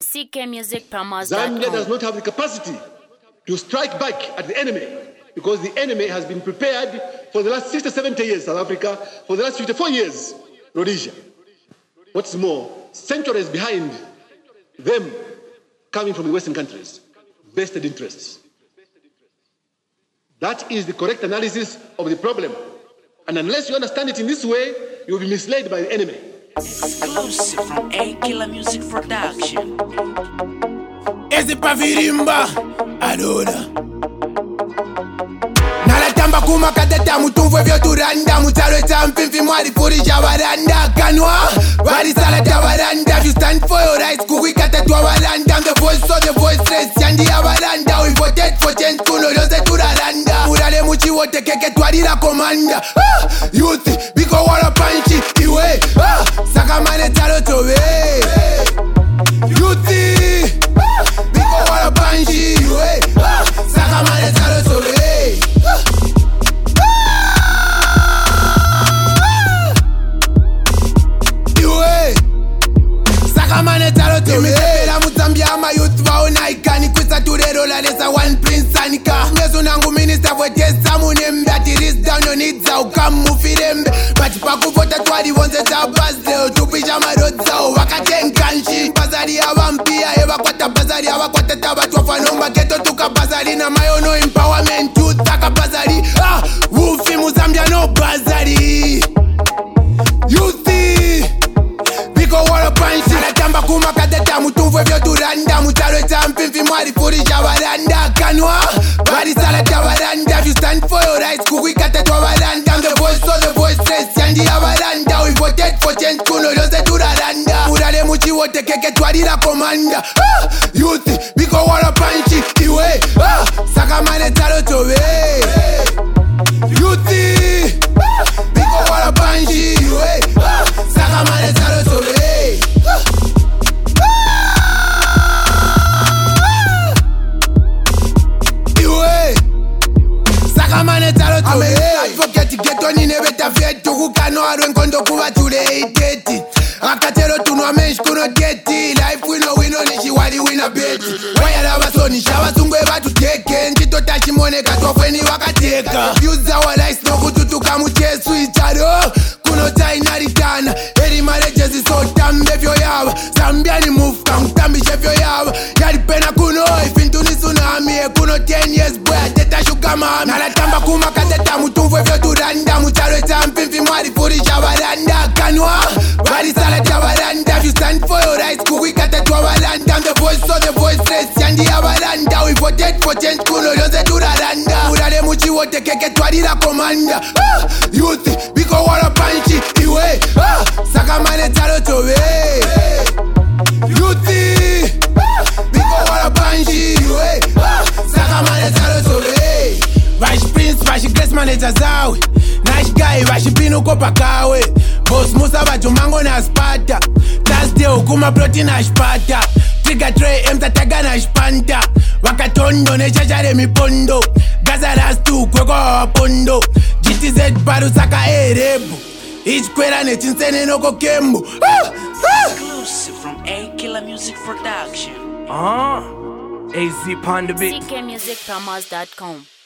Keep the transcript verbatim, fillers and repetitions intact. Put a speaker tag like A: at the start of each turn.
A: C K music promos dot com.
B: Zambia does not have the capacity to strike back at the enemy because the enemy has been prepared for the last sixty, seventy years, South Africa, for the last fifty-four years, Rhodesia. What's more, centuries behind them coming from the Western countries, vested interests. That is the correct analysis of the problem. And unless you understand it in this way, you will be misled by the enemy.
C: Exclusive from A-Killer Music Production.
D: Ese pavirimba adora nalatamba kuma kateta mutumvwe vyoturanda mutarwe champimfi mwari furisha varanda kanwa varisala tavaranda. If you stand for your rights kukwikatetwa varanda. I'm the voice of the voiceless yandi ya varanda. We voted for change kuno yose turaranda. Murale muchiwote keke twarira komanda. ah, Youth biko wala panchi iwe ah, sakamane talo towe Youth biko wala panchi iwe ah, sakamane talo towe Sakamane talo towe Imipela muzambia ama youth vaona ikani Kwisa turero la lesa one prince anika Nesu nangu minister vwetesa munembe Ati risk down your needs zao kamu firembe Bati paku vota twari wonze tabas leo Tupisha marod zao wakatenkanshi Bazari ya vampia eva kwata bazari Ava kwata tabatu wafanomba keto tuka bazari Na mayono empowerment youth taka bazari Ah, wufi muzambia no bazari Youthi Biko wala panshi Nalatamba kuma kateta mutumvwe vyoturanda Mutarwe champimfi mwari furisha varanda kanwa varisala tavaranda. If you stand for your rights kukwikatetwa varanda. I'm the voice of the voiceless yandi ya varanda. We voted for change kuno yose turaranda. Murale muchiwote keke twarira komanda. ah, Youth biko wala panshi iwe ah, sakamane talo towe Youth biko wala panshi iwe ah, sakamane talo towe Sakamane talo towe Advocate geto nine beta fetu Kukano arwe nkondo kuwa tule iteti Akatero tunwa mensh kuno geti Life wino wino nishi wali wina beti Wayala wasonisha wasungwe batu teke Njito tashi mone katofweni wakateka Yuza wa lice no kututuka muchesu icharo Kuno taina ritana Eri marejezi so tambe vyo yawa Zambia ni move kamutambi shevyo yawa Yari pena kuno ifintu ni tsunami Kuno ten years boy ateta shuka mami Nalatamba kuma kateta mutumvwe vyoturanda Mutarwe champimfi mwari furisha varanda kanwa varisala tavaranda. If you stand for your rights kukwikatetwa varanda. I'm the voice of the voiceless yandi ya varanda. We voted for change kuno yose turaranda. Murale muchiwote keke twarira komanda. ah, Youth biko wala panchi iwe ah, sakamane talo towe Youth biko wala panchi iwe ah, sakamane talo towe Vashi prince vashi grace manager zawe Nice guy vashi pinu kopa kawe Boss musa vajumango na spata Thursday ukuma proti na shpata Trigger tray emta taga na shpanta Wakatondo ne chachare mipondo Gaza rastu kweko wapondo G T Z paru saka erebu Ichkwera ne chinsene noko kembu ah, ah.
C: Exclusive from A-Killer Music Production.
E: Uh-huh. A Z Pond the beat.
A: C K music promos dot com.